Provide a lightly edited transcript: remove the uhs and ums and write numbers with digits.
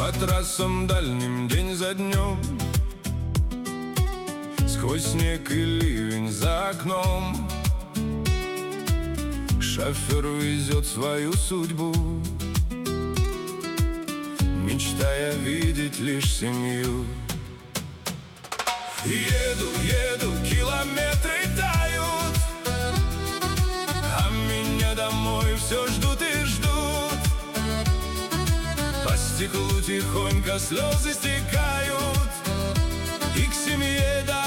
По трассам дальним день за днем, сквозь снег и ливень за окном. Шофер везет свою судьбу, мечтая видеть лишь семью. Еду, еду, километры тают, а меня домой все ждут и ждут. По стеклу тихонько слезы стекают, и к семье